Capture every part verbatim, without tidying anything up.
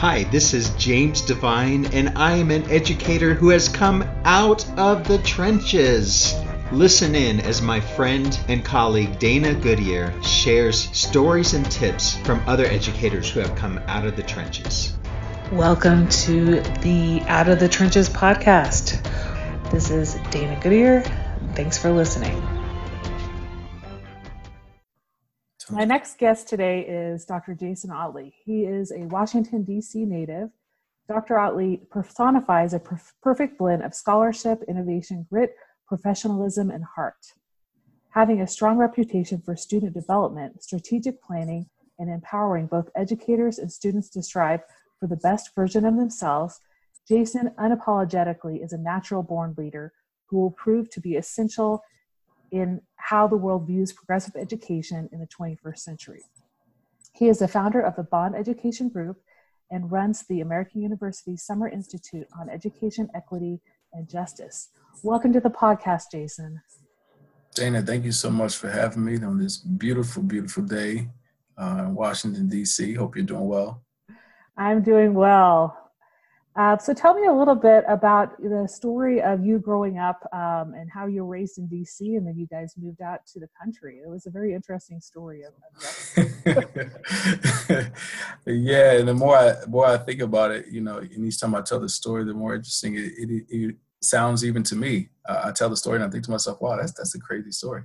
Hi, this is James Devine, and I am an educator who has come out of the trenches. Listen in as my friend and colleague Dana Goodyear shares stories and tips from other educators who have come out of the trenches. Welcome to the Out of the Trenches podcast. This is Dana Goodyear. Thanks for listening. My next guest today is Doctor Jason Ottley. He is a Washington, D C native. Doctor Ottley personifies a perf- perfect blend of scholarship, innovation, grit, professionalism, and heart. Having a strong reputation for student development, strategic planning, and empowering both educators and students to strive for the best version of themselves, Jason unapologetically is a natural-born leader who will prove to be essential in how the world views progressive education in the twenty-first century. He is the founder of the Bond Education Group and runs the American University Summer Institute on Education, Equity, and Justice. Welcome to the podcast, Jason. Dana, thank you so much for having me on this beautiful, beautiful day uh, in Washington, D C. Hope you're doing well. I'm doing well. Uh, so tell me a little bit about the story of you growing up um, and how you were raised in D C and then you guys moved out to the country. It was a very interesting story. Of, of yeah, and the more I, the more I think about it, you know, and each time I tell the story, the more interesting it, it, it sounds even to me. Uh, I tell the story and I think to myself, wow, that's that's a crazy story.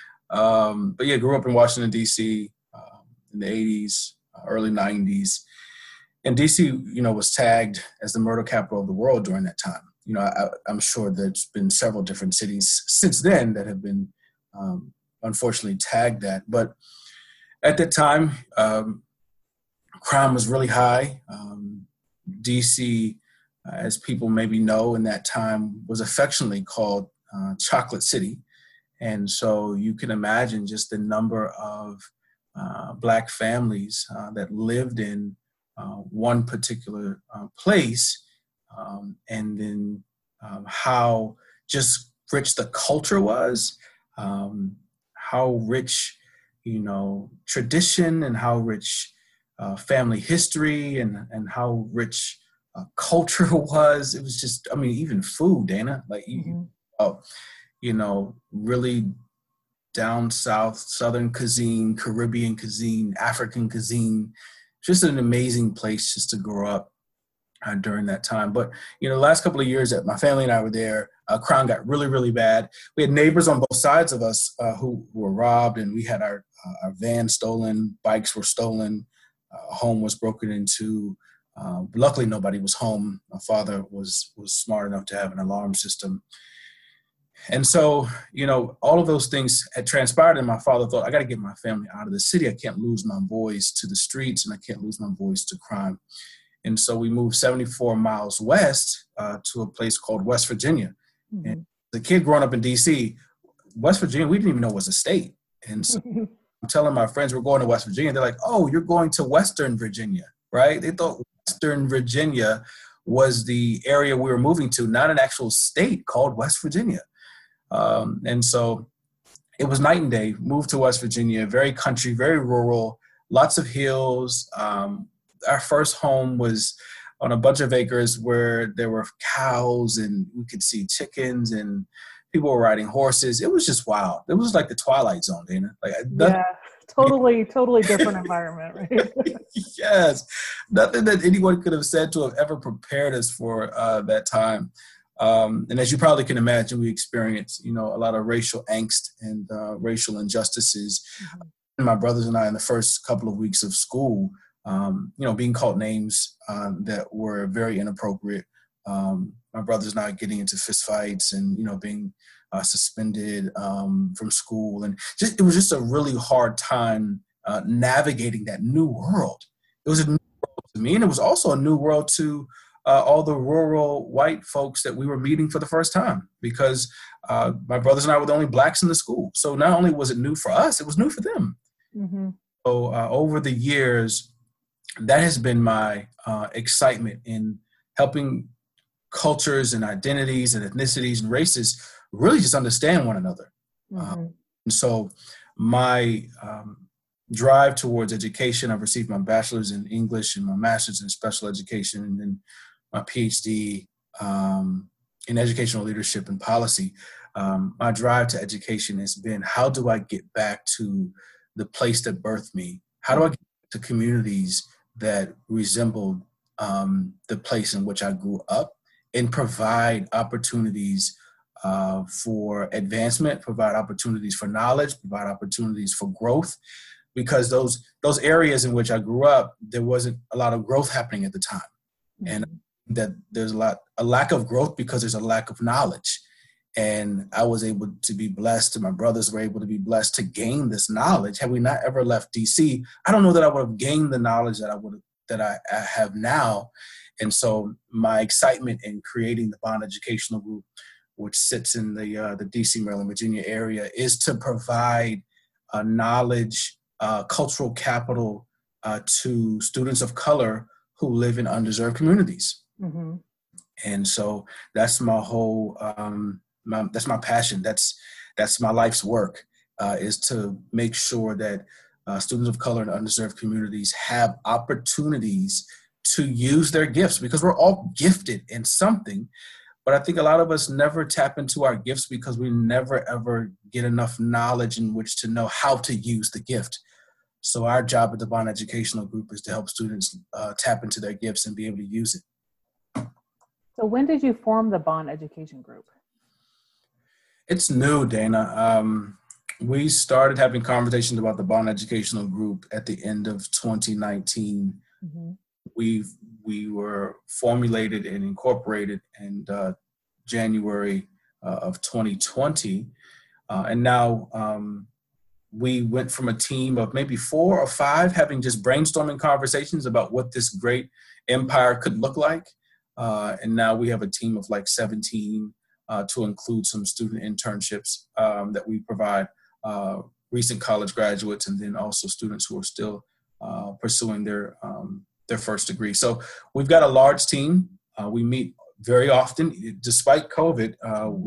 Um, but yeah, grew up in Washington, D C uh, in the eighties, uh, early nineties. And D C, you know, was tagged as the murder capital of the world during that time. You know, I, I'm sure there's been several different cities since then that have been, um, unfortunately, tagged that. But at that time, um, crime was really high. Um, D C, uh, as people maybe know, in that time was affectionately called uh, Chocolate City. And so you can imagine just the number of uh, Black families uh, that lived in Uh, one particular uh, place, um, and then um, how just rich the culture was, um, how rich, you know, tradition and how rich uh, family history and, and how rich uh, culture was. It was just, I mean, even food, Dana, like, mm-hmm. you, uh, you know, really down south, Southern cuisine, Caribbean cuisine, African cuisine. Just an amazing place just to grow up uh, during that time. But, you know, the last couple of years that my family and I were there, uh, crime got really, really bad. We had neighbors on both sides of us uh, who were robbed, and we had our, uh, our van stolen, bikes were stolen, uh, a home was broken into. Uh, luckily, nobody was home. My father was was smart enough to have an alarm system. And so, you know, all of those things had transpired, and my father thought, I got to get my family out of the city. I can't lose my boys to the streets, and I can't lose my boys to crime. And so we moved seventy-four miles west uh, to a place called West Virginia. Mm-hmm. And the kid growing up in D C, West Virginia, we didn't even know was a state. And so I'm telling my friends we're going to West Virginia. They're like, oh, you're going to Western Virginia, right? They thought Western Virginia was the area we were moving to, not an actual state called West Virginia. Um, and so it was night and day. Moved to West Virginia, very country, very rural, lots of hills. Um, our first home was on a bunch of acres where there were cows and we could see chickens and people were riding horses. It was just wild. It was like the Twilight Zone, Dana. Like, yeah, totally, totally different environment, right? Yes. Nothing that anyone could have said to have ever prepared us for uh, that time. Um, and as you probably can imagine, we experienced, you know, a lot of racial angst and uh, racial injustices. Mm-hmm. My brothers and I, in the first couple of weeks of school, um, you know, being called names uh, that were very inappropriate. Um, my brothers and I getting into fistfights and, you know, being uh, suspended um, from school. And just it was just a really hard time uh, navigating that new world. It was a new world to me, and it was also a new world to Uh, all the rural white folks that we were meeting for the first time, because uh, my brothers and I were the only Blacks in the school. So not only was it new for us, it was new for them. Mm-hmm. So uh, over the years, that has been my uh, excitement in helping cultures and identities and ethnicities and races really just understand one another. Mm-hmm. Um, and so my um, drive towards education. I've received my bachelor's in English and my master's in special education, and then my PhD um, in educational leadership and policy. Um, my drive to education has been, how do I get back to the place that birthed me? How do I get to communities that resembled um, the place in which I grew up, and provide opportunities uh, for advancement, provide opportunities for knowledge, provide opportunities for growth? Because those those areas in which I grew up, there wasn't a lot of growth happening at the time. Mm-hmm. And that there's a lot, a lack of growth because there's a lack of knowledge. And I was able to be blessed, and my brothers were able to be blessed to gain this knowledge. Had we not ever left D C, I don't know that I would have gained the knowledge that I would have, that I, I have now. And so my excitement in creating the Bond Educational Group, which sits in the uh, the D C, Maryland, Virginia area, is to provide uh, knowledge, uh, cultural capital uh, to students of color who live in undeserved communities. Mm-hmm. And so that's my whole, um, my, that's my passion. That's that's my life's work, uh, is to make sure that uh, students of color in undeserved communities have opportunities to use their gifts, because we're all gifted in something. But I think a lot of us never tap into our gifts because we never, ever get enough knowledge in which to know how to use the gift. So our job at the Bond Educational Group is to help students uh, tap into their gifts and be able to use it. So when did you form the Bond Education Group? It's new, Dana. Um, we started having conversations about the Bond Educational Group at the end of twenty nineteen. Mm-hmm. We we were formulated and incorporated in uh, January uh, of twenty twenty. Uh, and now um, we went from a team of maybe four or five having just brainstorming conversations about what this great empire could look like. Uh, and now we have a team of like seventeen uh, to include some student internships um, that we provide uh, recent college graduates, and then also students who are still uh, pursuing their um, their first degree. So we've got a large team. Uh, we meet very often, despite COVID. Uh,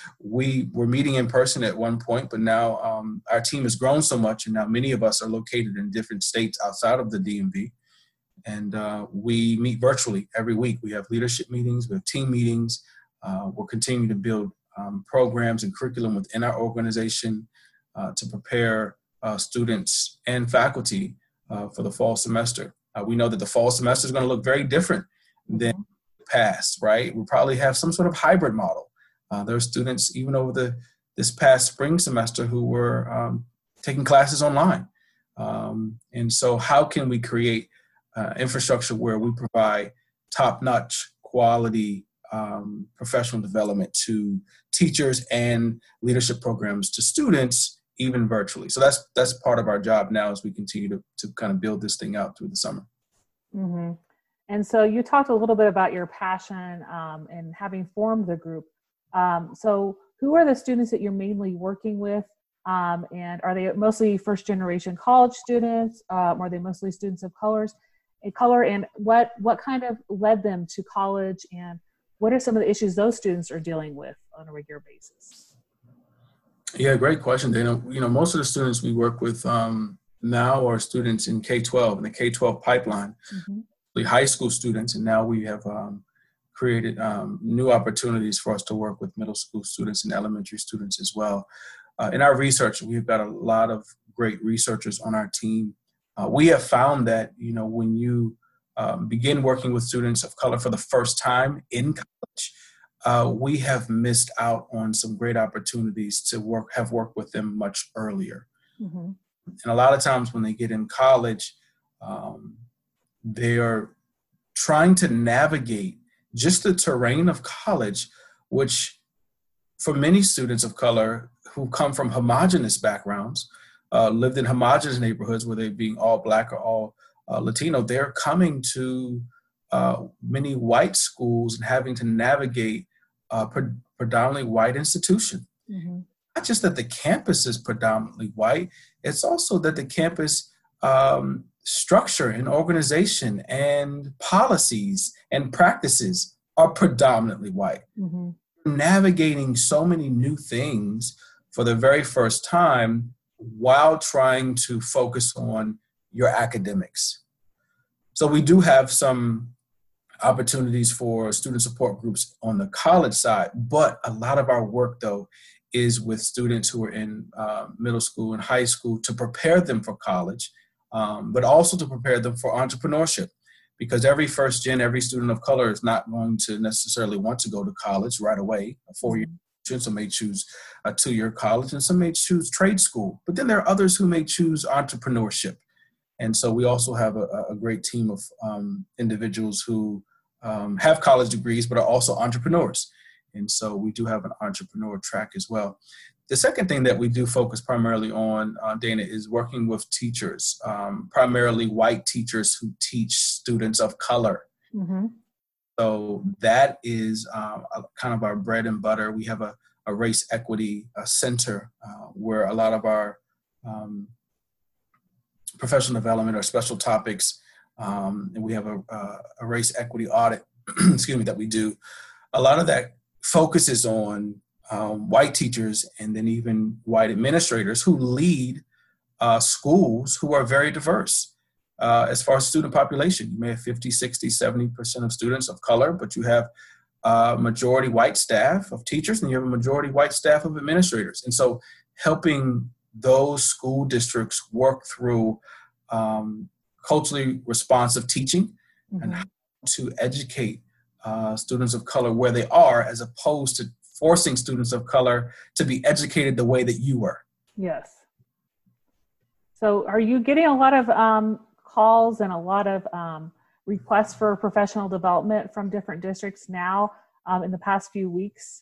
we were meeting in person at one point, but now um, our team has grown so much, and now many of us are located in different states outside of the D M V. And uh, we meet virtually every week. We have leadership meetings, we have team meetings. Uh, we're continuing to build um, programs and curriculum within our organization uh, to prepare uh, students and faculty uh, for the fall semester. Uh, we know that the fall semester is going to look very different than the past, right? We'll probably have some sort of hybrid model. Uh, there are students, even over the this past spring semester, who were um, taking classes online. Um, and so how can we create uh, infrastructure where we provide top-notch quality um, professional development to teachers and leadership programs to students, even virtually? So that's that's part of our job now as we continue to, to kind of build this thing out through the summer. Mm-hmm. And so you talked a little bit about your passion um, and having formed the group. Um, so who are the students that you're mainly working with? Um, and are they mostly first generation college students? Um, are they mostly students of colors, a color? And what, what kind of led them to college? And what are some of the issues those students are dealing with on a regular basis? Yeah, great question, Dana. You know, most of the students we work with um, now are students in K twelve, in the K twelve pipeline, mm-hmm. the high school students. And now we have um, created um, new opportunities for us to work with middle school students and elementary students as well. Uh, in our research, we've got a lot of great researchers on our team. Uh, we have found that, you know, when you um, begin working with students of color for the first time in college, uh, we have missed out on some great opportunities to work, have worked with them much earlier. Mm-hmm. And a lot of times when they get in college, um, they are trying to navigate just the terrain of college, which for many students of color who come from homogenous backgrounds, uh, lived in homogenous neighborhoods, whether they being all Black or all uh, Latino, they're coming to uh, many white schools and having to navigate a pre- predominantly white institution. Mm-hmm. Not just that the campus is predominantly white, it's also that the campus um, structure and organization and policies and practices are predominantly white. Mm-hmm. Navigating so many new things for the very first time while trying to focus on your academics. So we do have some opportunities for student support groups on the college side, but a lot of our work, though, is with students who are in uh, middle school and high school to prepare them for college, um, but also to prepare them for entrepreneurship. Because every first gen, every student of color is not going to necessarily want to go to college right away, a four-year. Some may choose a two-year college, and some may choose trade school. But then there are others who may choose entrepreneurship. And so we also have a, a great team of um, individuals who um, have college degrees, but are also entrepreneurs. And so we do have an entrepreneur track as well. The second thing that we do focus primarily on, uh, Dana, is working with teachers, um, primarily white teachers who teach students of color. Mm-hmm. So that is uh, kind of our bread and butter. We have a, a race equity uh, center uh, where a lot of our um, professional development or special topics, um, and we have a, a race equity audit, excuse me, that we do. A lot of that focuses on um, white teachers and then even white administrators who lead uh, schools who are very diverse. Uh, as far as student population, you may have fifty, sixty, seventy percent of students of color, but you have a majority white staff of teachers and you have a majority white staff of administrators. And so helping those school districts work through um, culturally responsive teaching mm-hmm. and how to educate uh, students of color where they are, as opposed to forcing students of color to be educated the way that you were. Yes. So are you getting a lot of um, calls and a lot of um, requests for professional development from different districts now um, in the past few weeks?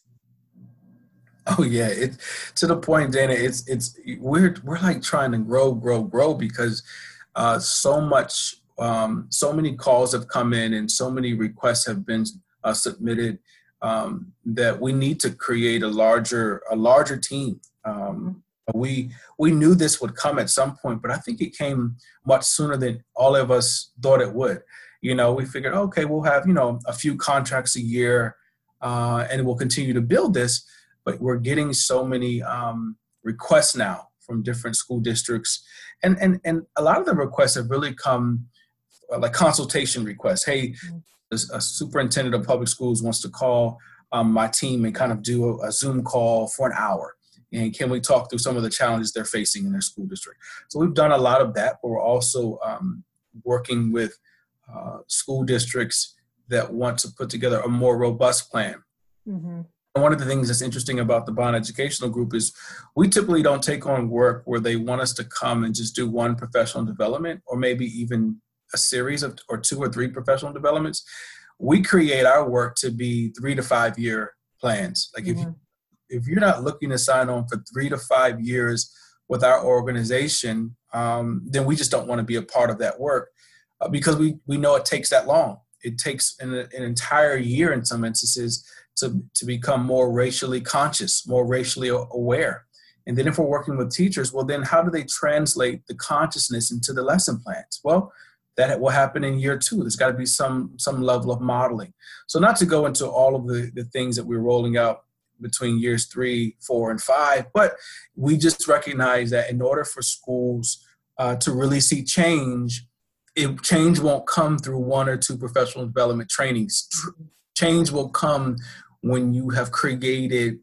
Oh yeah, it to the point, Dana. It's it's we're we're like trying to grow, grow, grow because uh, so much, um, so many calls have come in and so many requests have been uh, submitted um, that we need to create a larger a larger team. Um, we we knew this would come at some point, but I think it came much sooner than all of us thought it would. You know, we figured, okay, we'll have you know a few contracts a year, uh, and we'll continue to build this. But we're getting so many um, requests now from different school districts. And, and, and a lot of the requests have really come uh, like consultation requests. Hey, a superintendent of public schools wants to call um, my team and kind of do a, a Zoom call for an hour. And can we talk through some of the challenges they're facing in their school district? So we've done a lot of that, but we're also um, working with uh, school districts that want to put together a more robust plan. Mm-hmm. One of the things that's interesting about the Bond Educational Group is we typically don't take on work where they want us to come and just do one professional development or maybe even a series of or two or three professional developments. We create our work to be three to five year plans. Like mm-hmm. if you, if you're not looking to sign on for three to five years with our organization, um, then we just don't want to be a part of that work uh, because we, we know it takes that long. It takes an, an entire year in some instances to, to become more racially conscious, more racially aware. And then if we're working with teachers, well, then how do they translate the consciousness into the lesson plans? Well, that will happen in year two. There's got to be some some level of modeling. So not to go into all of the, the things that we're rolling out between years three, four, and five, but we just recognize that in order for schools uh, to really see change, it, change won't come through one or two professional development trainings. Change will come when you have created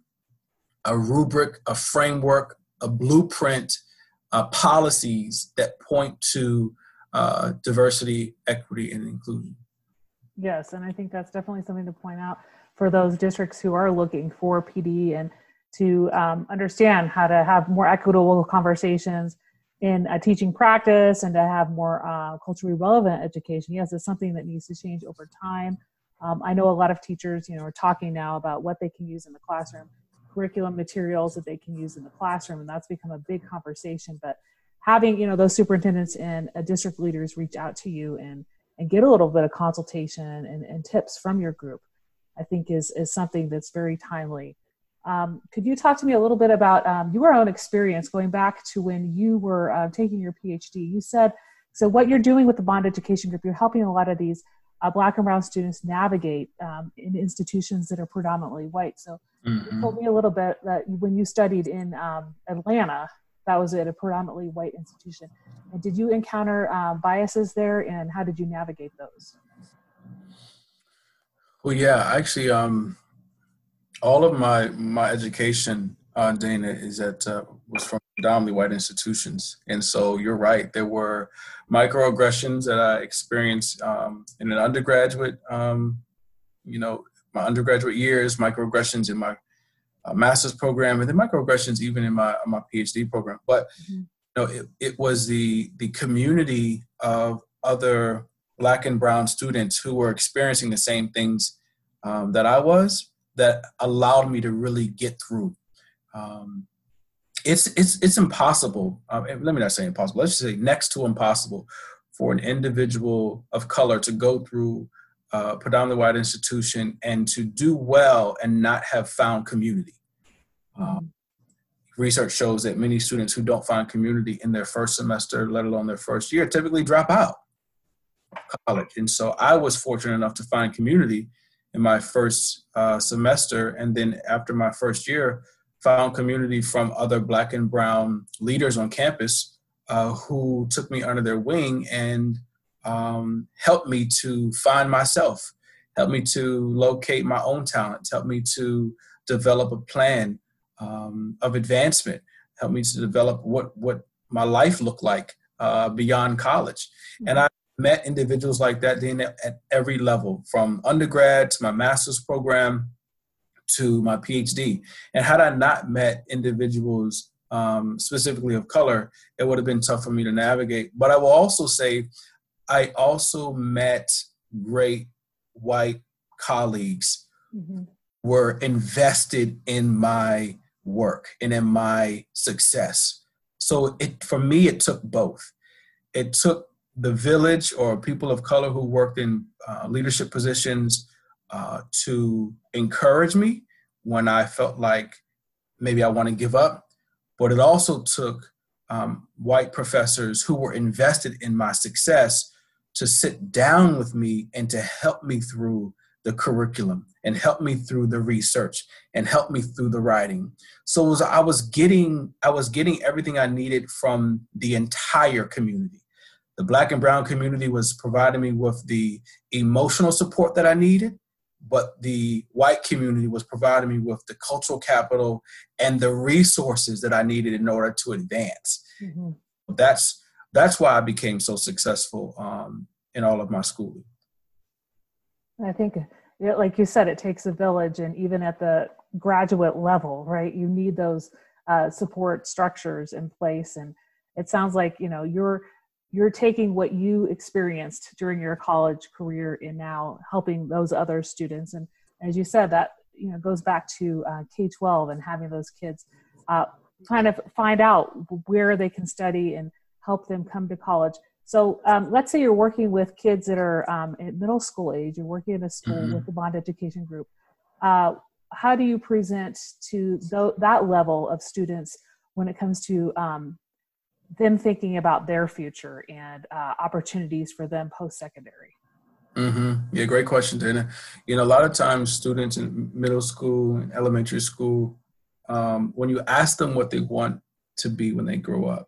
a rubric, a framework, a blueprint, uh, policies that point to uh, diversity, equity, and inclusion. Yes, and I think that's definitely something to point out for those districts who are looking for P D and to um, understand how to have more equitable conversations in a teaching practice and to have more uh, culturally relevant education. Yes, it's something that needs to change over time. Um, I know a lot of teachers, you know, are talking now about what they can use in the classroom, curriculum materials that they can use in the classroom, and that's become a big conversation. But having, you know, those superintendents and uh, district leaders reach out to you and and get a little bit of consultation and, and tips from your group, I think is is something that's very timely. Um, could you talk to me a little bit about um, your own experience going back to when you were uh, taking your PhD? You said, so what you're doing with the Bond Education Group, you're helping a lot of these uh, Black and brown students navigate um, in institutions that are predominantly white. So mm-hmm. you told me a little bit that when you studied in um, Atlanta, that was at a predominantly white institution. And did you encounter uh, biases there, and how did you navigate those? Well, yeah, actually, um, all of my my education, uh, Dana, is at uh, was from predominantly white institutions, and so you're right. There were microaggressions that I experienced um, in an undergraduate, um, you know, my undergraduate years, microaggressions in my uh, master's program, and then microaggressions even in my my PhD program. But mm-hmm. you know, it, it was the the community of other Black and brown students who were experiencing the same things um, that I was, that allowed me to really get through. Um, it's it's it's impossible. Uh, let me not say impossible. Let's just say next to impossible for an individual of color to go through a predominantly white institution and to do well and not have found community. Um, research shows that many students who don't find community in their first semester, let alone their first year, typically drop out of college. And so I was fortunate enough to find community in my first uh, semester, and then after my first year, found community from other Black and brown leaders on campus uh, who took me under their wing and um, helped me to find myself, helped me to locate my own talents, helped me to develop a plan um, of advancement, helped me to develop what, what my life looked like uh, beyond college. Mm-hmm. And I met individuals like that then at every level, from undergrad to my master's program to my PhD. And had I not met individuals um, specifically of color, it would have been tough for me to navigate. But I will also say, I also met great white colleagues mm-hmm. who were invested in my work and in my success. So it, for me, it took both. It took the village or people of color who worked in uh, leadership positions uh, to encourage me when I felt like maybe I want to give up. But it also took um, white professors who were invested in my success to sit down with me and to help me through the curriculum and help me through the research and help me through the writing. So it was, I was getting, I was getting everything I needed from the entire community. The Black and brown community was providing me with the emotional support that I needed, but the white community was providing me with the cultural capital and the resources that I needed in order to advance. Mm-hmm. That's that's why I became so successful um, in all of my schooling. I think, like you said, it takes a village, and even at the graduate level, right? You need those uh, support structures in place. And it sounds like, you know, you're you're taking what you experienced during your college career and now helping those other students. And as you said, that, you know, goes back to uh, K twelve and having those kids uh, kind of find out where they can study and help them come to college. So um, let's say you're working with kids that are um, at middle school age, you're working in a school mm-hmm. with the Bond Education Group. Uh, how do you present to th- that level of students when it comes to um, them thinking about their future and uh, opportunities for them post-secondary? Mm-hmm. Yeah, great question, Dana. You know, a lot of times students in middle school and elementary school, um, when you ask them what they want to be when they grow up,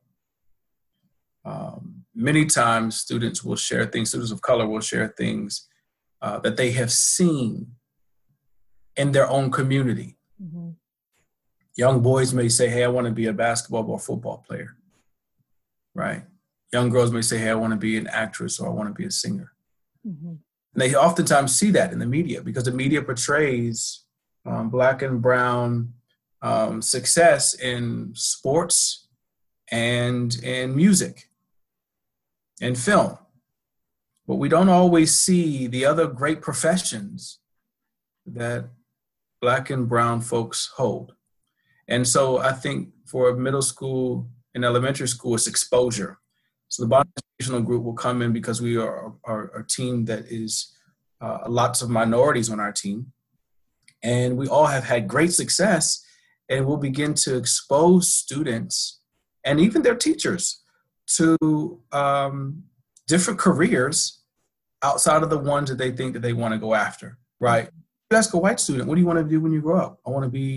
um, many times students will share things, students of color will share things uh, that they have seen in their own community. Mm-hmm. Young boys may say, hey, I want to be a basketball or football player. Right. Young girls may say, hey, I want to be an actress or I want to be a singer. Mm-hmm. And they oftentimes see that in the media because the media portrays um, Black and brown um, success in sports and in music and film. But we don't always see the other great professions that Black and brown folks hold. And so I think for middle school in elementary school, it's exposure. So the Bond Educational Group will come in because we are, are, are a team that is uh, lots of minorities on our team. And we all have had great success, and we'll begin to expose students and even their teachers to um, different careers outside of the ones that they think that they want to go after, right? You ask a white student, what do you want to do when you grow up? I want to be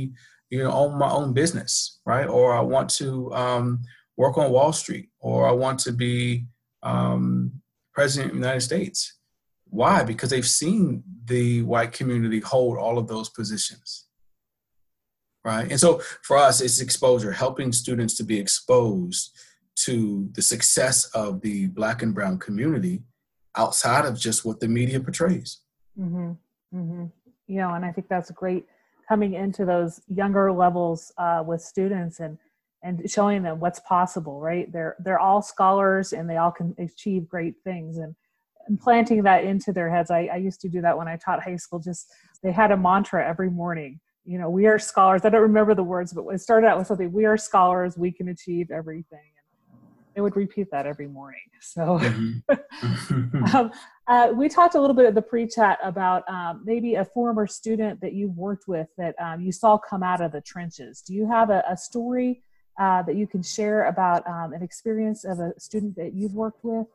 you know, own my own business, right? Or I want to um, work on Wall Street, or I want to be um, president of the United States. Why? Because they've seen the white community hold all of those positions, right? And so for us, it's exposure, helping students to be exposed to the success of the Black and brown community outside of just what the media portrays. Mm-hmm. Mm-hmm. You know, and I think that's great coming into those younger levels uh, with students and and showing them what's possible, right? They're they're all scholars and they all can achieve great things, and, and planting that into their heads. I, I used to do that when I taught high school. Just they had a mantra every morning. You know, we are scholars. I don't remember the words, but it started out with something. We are scholars. We can achieve everything. They would repeat that every morning. So Mm-hmm. um, uh, we talked a little bit at the pre-chat about um, maybe a former student that you worked with that um, you saw come out of the trenches. Do you have a, a story uh, that you can share about um, an experience of a student that you've worked with?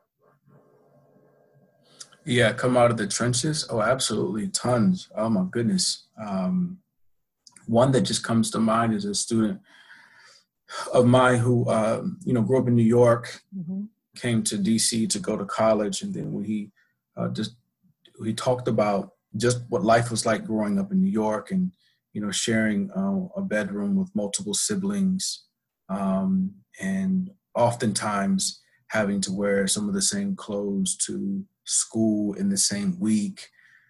Yeah, come out of the trenches. Oh, absolutely. Tons. Oh my goodness. Um, one that just comes to mind is a student of mine who, uh, you know, grew up in New York, mm-hmm. came to D C to go to college. And then when he uh, just, he talked about just what life was like growing up in New York and, you know, sharing uh, a bedroom with multiple siblings um, and oftentimes having to wear some of the same clothes to school in the same week,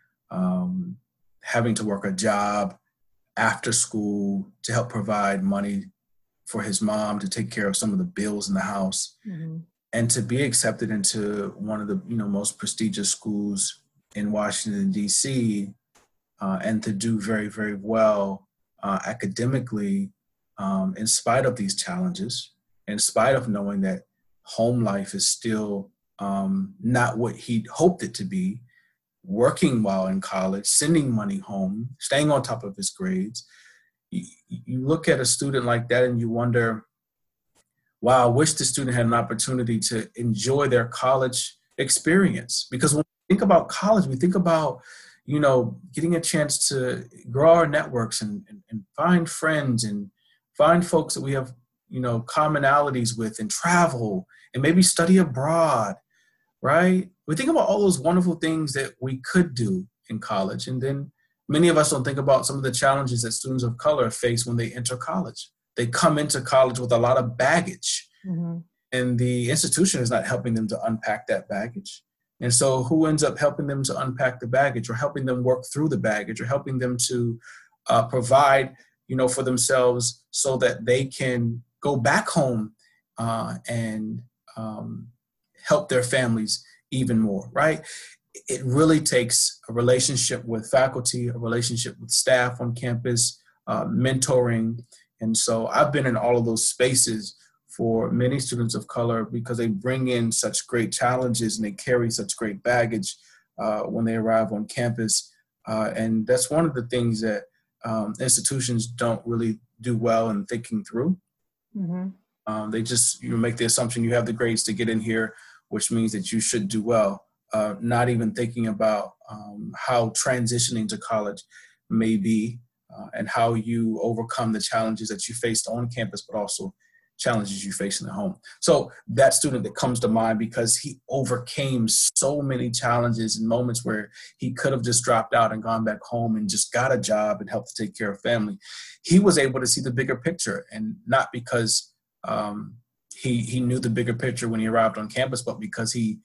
um, having to work a job after school to help provide money for his mom to take care of some of the bills in the house, mm-hmm. and to be accepted into one of the you know most prestigious schools in Washington, D C, uh, and to do very, very well uh, academically um, in spite of these challenges, in spite of knowing that home life is still um, not what he'd hoped it to be, working while in college, sending money home, staying on top of his grades. You, you look at a student like that and you wonder, wow, I wish the student had an opportunity to enjoy their college experience. Because when we think about college, we think about, you know, getting a chance to grow our networks and, and, and find friends and find folks that we have, you know, commonalities with and travel and maybe study abroad, right? We think about all those wonderful things that we could do in college. And then many of us don't think about some of the challenges that students of color face when they enter college. They come into college with a lot of baggage, mm-hmm. and the institution is not helping them to unpack that baggage. And so who ends up helping them to unpack the baggage or helping them work through the baggage or helping them to uh, provide, you know, for themselves so that they can go back home uh, and um, help their families even more, right? It really takes a relationship with faculty, a relationship with staff on campus, uh, mentoring. And so I've been in all of those spaces for many students of color because they bring in such great challenges and they carry such great baggage uh, when they arrive on campus. Uh, and that's one of the things that um, institutions don't really do well in thinking through. Mm-hmm. Um, they just you know, make the assumption you have the grades to get in here, which means that you should do well, uh, not even thinking about um, how transitioning to college may be uh, and how you overcome the challenges that you faced on campus, but also challenges you face in the home. So that student that comes to mind because he overcame so many challenges and moments where he could have just dropped out and gone back home and just got a job and helped to take care of family. He was able to see the bigger picture, and not because um, he he knew the bigger picture when he arrived on campus, but because he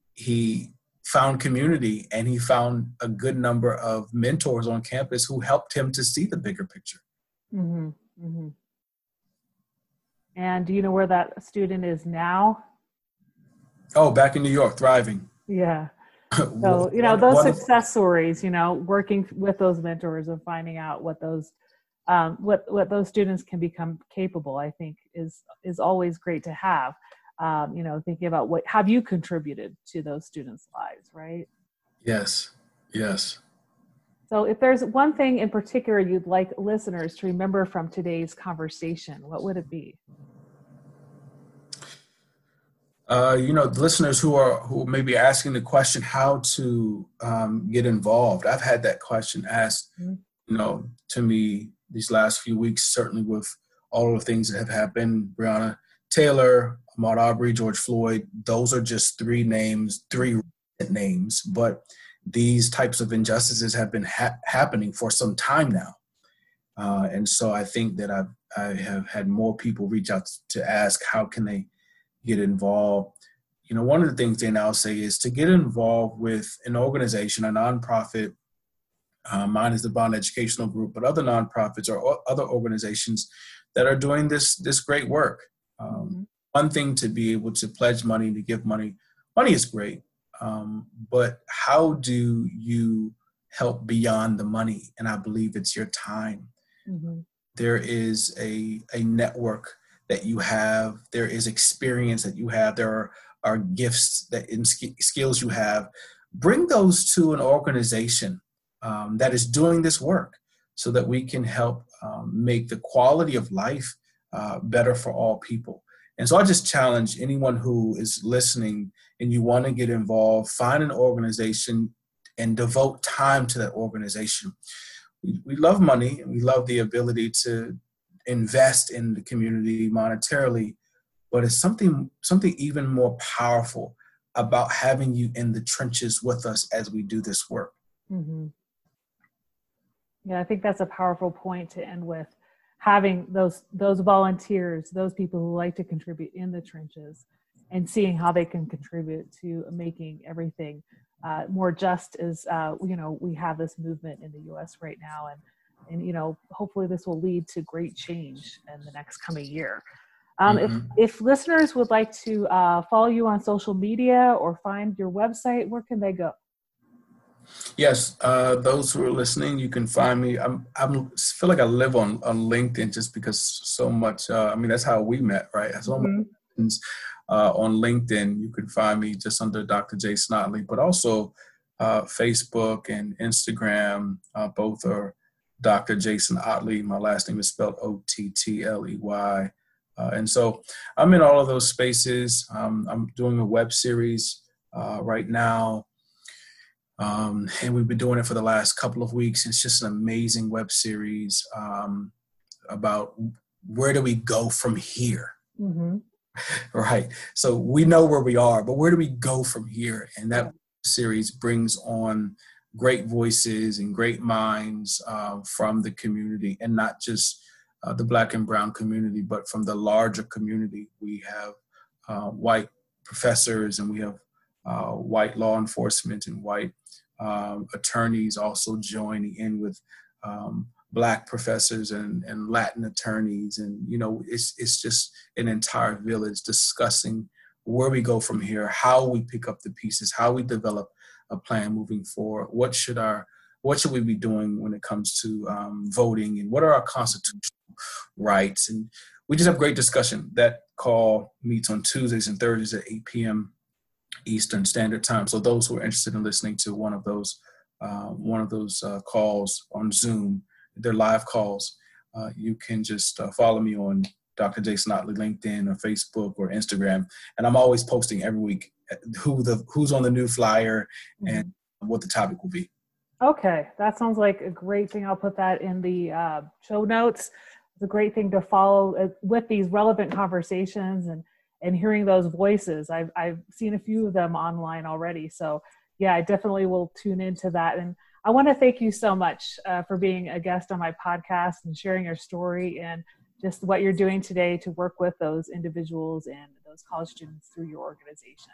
he found community and he found a good number of mentors on campus who helped him to see the bigger picture. Mm-hmm. Mm-hmm. And do you know where that student is now? Oh, back in New York, thriving. Yeah. So, you know, those success stories, you know, working with those mentors and finding out what those, um, what, what those students can become capable, I think is, is always great to have. Um, you know, thinking about what have you contributed to those students' lives, right? Yes. Yes. So if there's one thing in particular you'd like listeners to remember from today's conversation, what would it be? Uh, you know, the listeners who are who may be asking the question how to um, get involved. I've had that question asked, mm-hmm. you know, to me these last few weeks, certainly with all of the things that have happened, Breonna Taylor, Ahmaud Arbery, George Floyd, those are just three names, three names, but these types of injustices have been ha- happening for some time now. Uh, and so I think that I've, I have had more people reach out to ask, how can they get involved? You know, one of the things they now say is to get involved with an organization, a nonprofit. Uh, mine is the Bond Educational Group, but other nonprofits or other organizations that are doing this this great work. Um, mm-hmm. One thing to be able to pledge money, to give money, money is great, um, but how do you help beyond the money? And I believe it's your time. Mm-hmm. There is a a network that you have. There is experience that you have. There are, are gifts that in sk- skills you have. Bring those to an organization um, that is doing this work, so that we can help um, make the quality of life uh, better for all people. And so I just challenge anyone who is listening and you want to get involved, find an organization and devote time to that organization. We, we love money, and we love the ability to invest in the community monetarily, but it's something something even more powerful about having you in the trenches with us as we do this work. Mm-hmm. Yeah, I think that's a powerful point to end with, having those those volunteers, those people who like to contribute in the trenches, and seeing how they can contribute to making everything uh, more just as, uh, you know, we have this movement in the U S right now. And, and, you know, hopefully this will lead to great change in the next coming year. Um, mm-hmm. If if listeners would like to uh, follow you on social media or find your website, where can they go? Yes, uh, those who are listening, you can find me. I'm I'm feel like I live on, on LinkedIn just because so much. Uh, I mean, that's how we met, right? So mm-hmm. much things, uh, on LinkedIn. You can find me just under Doctor Jason Ottley, but also uh, Facebook and Instagram. Uh, both are Doctor Jason Ottley. My last name is spelled O T T L E Y. Uh, and so I'm in all of those spaces. Um, I'm doing a web series uh, right now. Um, and we've been doing it for the last couple of weeks. It's just an amazing web series um, about where do we go from here, mm-hmm. right? So we know where we are, but where do we go from here? And that series brings on great voices and great minds uh, from the community, and not just uh, the Black and Brown community, but from the larger community. We have uh, white professors, and we have uh, white law enforcement and white Um, attorneys also joining in with um, Black professors and, and Latin attorneys. And, you know, it's it's just an entire village discussing where we go from here, how we pick up the pieces, how we develop a plan moving forward. What should our what should we be doing when it comes to um, voting, and what are our constitutional rights? And we just have great discussion. That call meets on Tuesdays and Thursdays at eight p.m. Eastern Standard Time. So those who are interested in listening to one of those uh, one of those uh, calls on Zoom, they're live calls. Uh, you can just uh, follow me on Doctor Jason Ottley, LinkedIn or Facebook or Instagram, and I'm always posting every week who the who's on the new flyer and what the topic will be. Okay, that sounds like a great thing. I'll put that in the uh, show notes. It's a great thing to follow uh, with these relevant conversations and and hearing those voices. I've I've seen a few of them online already. So yeah, I definitely will tune into that. And I want to thank you so much uh, for being a guest on my podcast and sharing your story and just what you're doing today to work with those individuals and those college students through your organization.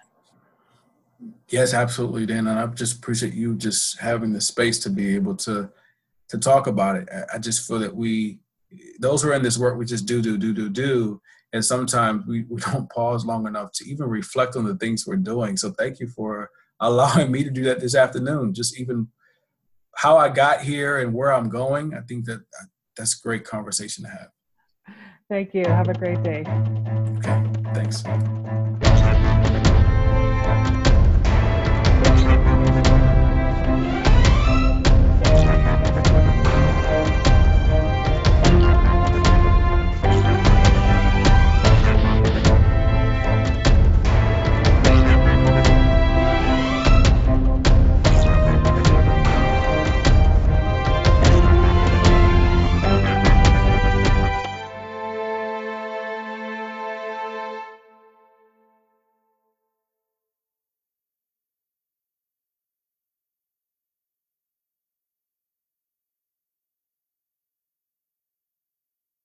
Yes, absolutely, Dan. And I just appreciate you just having the space to be able to to talk about it. I just feel that we, those who are in this work, we just do, do, do, do, do. And sometimes we, we don't pause long enough to even reflect on the things we're doing. So thank you for allowing me to do that this afternoon. Just even how I got here and where I'm going. I think that that's a great conversation to have. Thank you. Have a great day. Okay, thanks.